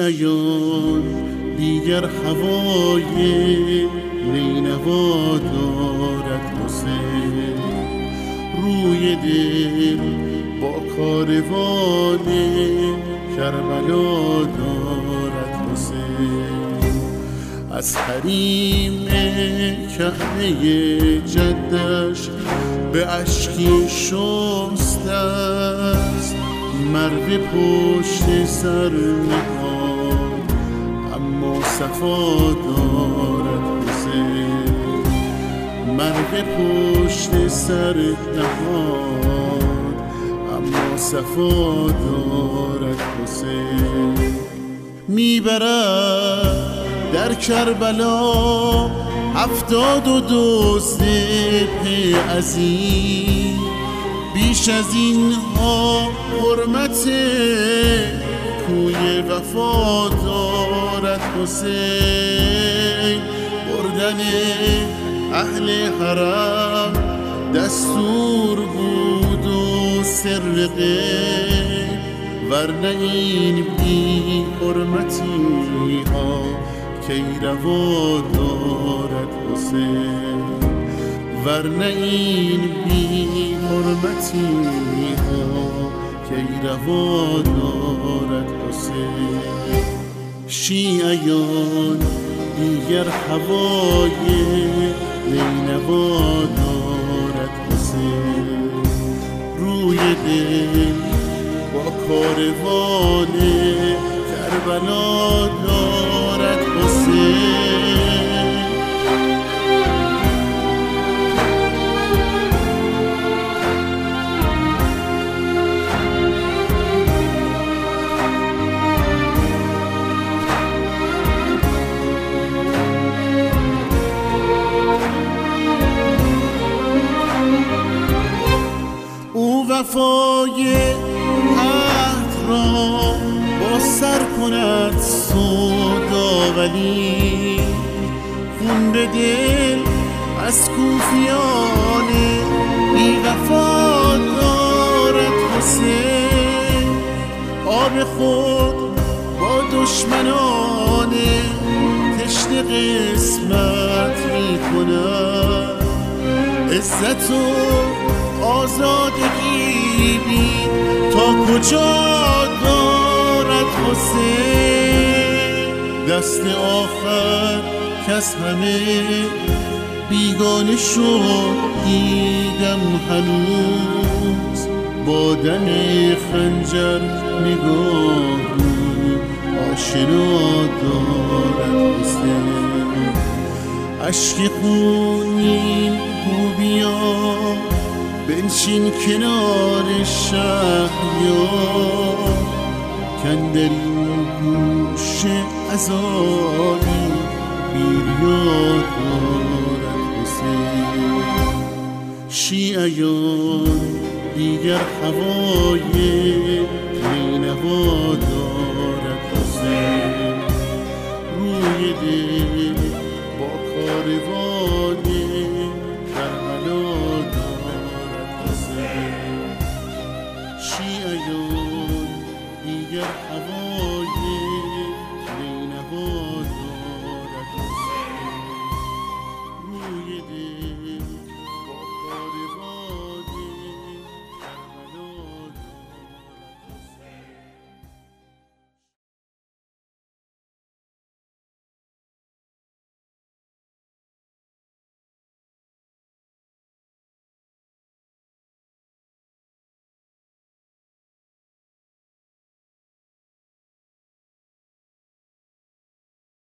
شیعیان دیگر هوای نینوا دارد حسین، روی دل با کاروان کربلا دارد حسین. از حریم کهنه جدش به اشکی شسته است، مرد پشت سر نهاد اما صفا دارد حسین، مرد پشت سر نهاد اما صفا دارد حسین. میبرد در کربلا 72 ذبح عظیم، بیش از اینها حرمت کوی وفا دارد حسین. بردن اهل حرم دستور بود و سر غیب، ورنه این بی حرمتی ها کی روا دارد حسین، ورنه این بی حرمتی ها کی روا دارد حسین. شیعیان دیگر هوای نینوا دارد حسین، روی دل با کاروان کربلا دارد حسین. او وفای عهد را با سر کند سودا، ولی خون به دل از کوفیان بی وفا دارد حسین. آب خود با دشمنان تشنه قسمت می کند، عزت و آزادگی بین تا کجا دارد حسین. دست آخر کس همه بیگانه شد دیدم هنوز، با دم خنجر نگاهی آشنا دارد حسین. اشک خونین رو بیا بنشین کنار شهریار، کاندرین گوش عزایی بیریاد دارد حسین. شیعیان دیگر هوای نینوا دارد حسین، روی دل با کاروان کربلا دارد حسین. شیعیان دیگر هوای